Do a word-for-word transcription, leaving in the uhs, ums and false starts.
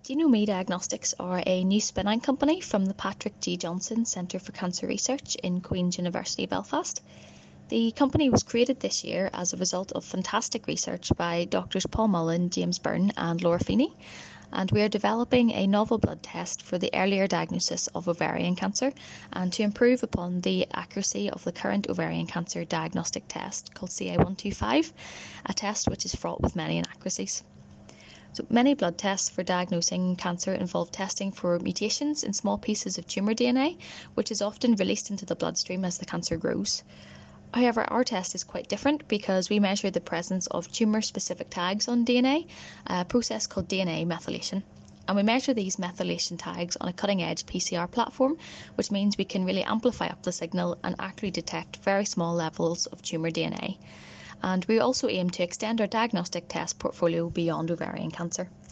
Genome Diagnostics are a new spin-out company from the Patrick G. Johnson Centre for Cancer Research in Queen's University Belfast. The company was created this year as a result of fantastic research by Doctors Paul Mullen, James Byrne and Laura Feeney, and we are developing a novel blood test for the earlier diagnosis of ovarian cancer and to improve upon the accuracy of the current ovarian cancer diagnostic test called C A one twenty-five, a test which is fraught with many inaccuracies. So many blood tests for diagnosing cancer involve testing for mutations in small pieces of tumour D N A, which is often released into the bloodstream as the cancer grows. However, our test is quite different because we measure the presence of tumour-specific tags on D N A, a process called D N A methylation. And we measure these methylation tags on a cutting-edge P C R platform, which means we can really amplify up the signal and accurately detect very small levels of tumour D N A. And we also aim to extend our diagnostic test portfolio beyond ovarian cancer.